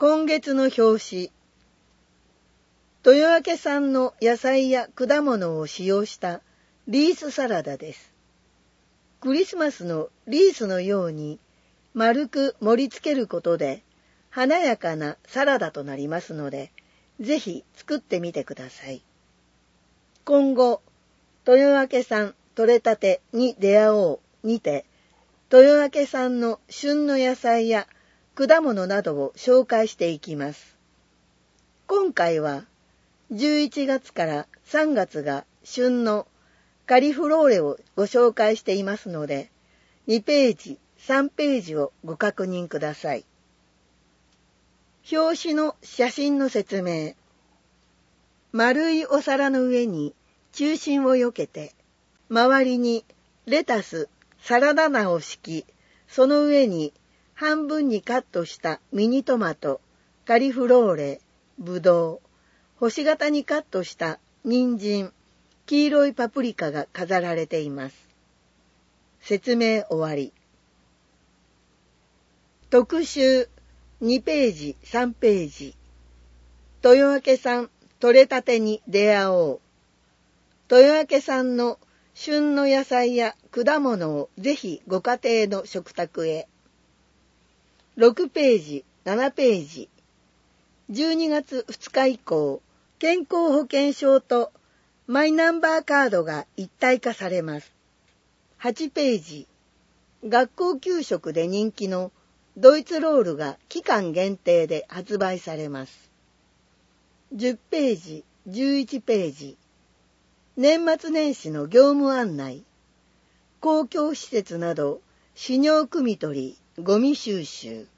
今月の表紙。豊明産の野菜や果物を使用したリースサラダです。クリスマスのリースのように丸く盛り付けることで華やかなサラダとなりますので、ぜひ作ってみてください。今後、豊明産取れたてに出会おうにて、豊明産の旬の野菜や果物などを紹介していきます。今回は11月から3月が旬のカリフローレをご紹介していますので、2ページ、3ページをご確認ください。表紙の写真の説明。丸いお皿の上に中心をよけて、周りにレタス、サラダ菜を敷き、その上に半分にカットしたミニトマト、カリフローレ、ブドウ、星形にカットした人参、黄色いパプリカが飾られています。説明終わり。特集2ページ、3ページ。豊明産取れたてに出会おう。豊明産の旬の野菜や果物をぜひご家庭の食卓へ。6ページ、7ページ。12月2日以降、健康保険証とマイナンバーカードが一体化されます。8ページ。学校給食で人気のドイツロールが期間限定で発売されます。10ページ、11ページ。年末年始の業務案内。公共施設など、飼料汲み取り、ゴミ収集。